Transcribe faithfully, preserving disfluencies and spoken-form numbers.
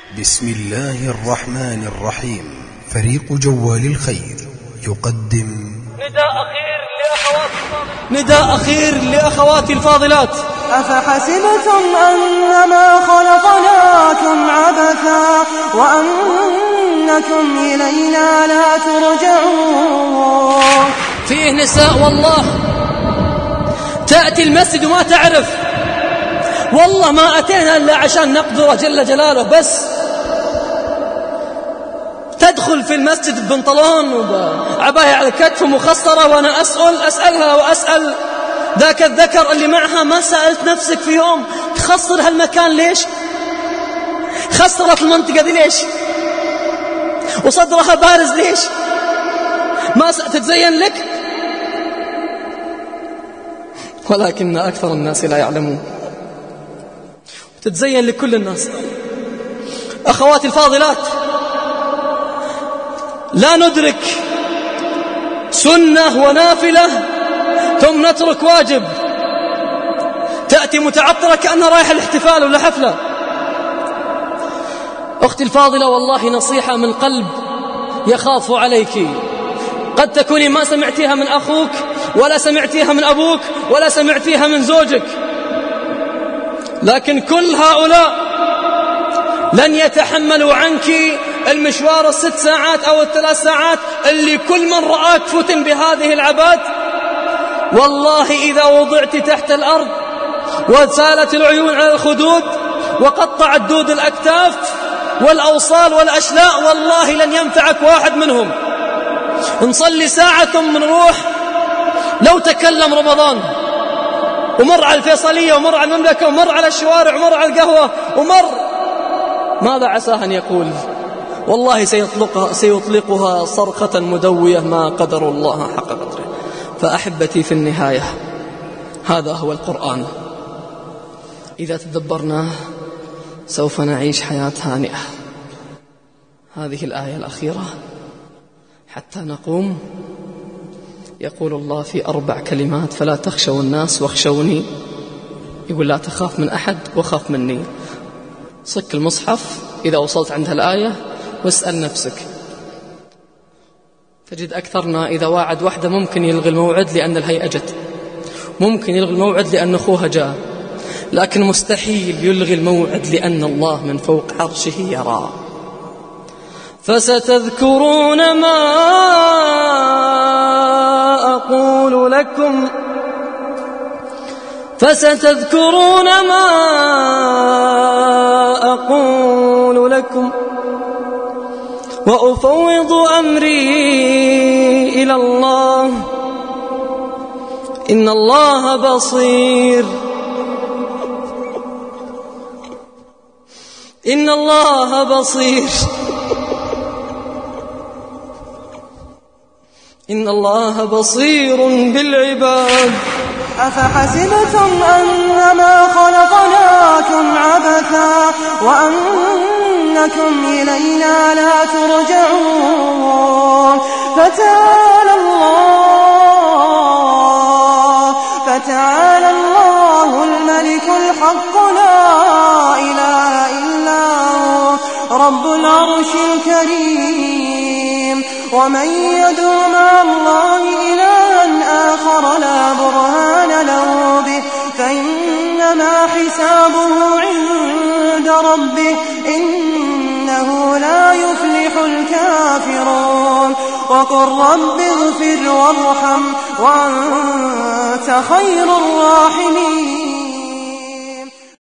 بسم الله الرحمن الرحيم. فريق جوال الخير يقدم نداء أخير لأخوات نداء أخير لأخواتي الفاضلات. أفحسبتم أنما خلقناكم عبثا وأنكم إلينا لا ترجعون. فيه نساء والله تأتي المسجد وما تعرف، والله ما أتينا إلا عشان نقدره جل جلاله، بس تدخل في المسجد ببنطلون وعباية على الكتف ومخصرة، وأنا أسأل أسألها وأسأل ذاك الذكر اللي معها، ما سألت نفسك في يوم تخصر هالمكان ليش؟ خسرت المنطقة دي ليش؟ وصدرها بارز ليش؟ ما تتزين لك؟ ولكن أكثر الناس لا يعلمون، تتزين لكل الناس. أخواتي الفاضلات، لا ندرك سنة ونافلة ثم نترك واجب. تأتي متعطرة كأنها رايحة الاحتفال ولا حفلة. أختي الفاضلة، والله نصيحة من قلب يخاف عليك. قد تكوني ما سمعتيها من أخوك، ولا سمعتيها من أبوك، ولا سمعتيها من زوجك، لكن كل هؤلاء لن يتحملوا عنك المشوار الست ساعات أو الثلاث ساعات اللي كل من رآك فتن بهذه العباد. والله إذا وضعت تحت الأرض وسالت العيون على الخدود وقطع الدود الأكتاف والأوصال والأشلاء، والله لن ينفعك واحد منهم. نصلي ساعة ثم نروح. لو تكلم رمضان ومر على الفيصلية ومر على المملكة ومر على الشوارع ومر على القهوة ومر، ماذا عساه أن يقول؟ والله سيطلقها, سيطلقها صرخة مدوية ما قدر الله حق قدره. فأحبتي، في النهاية هذا هو القرآن، إذا تدبرناه سوف نعيش حياة هانئة. هذه الآية الأخيرة حتى نقوم، يقول الله في أربع كلمات: فلا تخشوا الناس واخشوني. يقول لا تخاف من أحد وخاف مني. صك المصحف إذا وصلت عند الآية واسأل نفسك. تجد أكثرنا إذا واعد واحدة ممكن يلغي الموعد لأن الهيئة جت، ممكن يلغي الموعد لأن أخوها جاء، لكن مستحيل يلغي الموعد لأن الله من فوق عرشه يرى. فستذكرون ما أقول لكم فستذكرون ما أقول لكم وأفوض أمري إلى الله، إن الله بصير إن الله بصير إن الله بصير بالعباد. أفحسبتم أنما خلقناكم عبثا وأنكم إلينا لا ترجعون. فتعالى الله فتعالى الله الملك الحق، لا إله إلا هو رب العرش الكريم. ومن يدعو مع الله إلها آخر لا برهان له به فإنما حسابه عند ربه، إنه لا يفلح الكافرون. وقل رب اغفر وارحم وأنت خير الراحمين.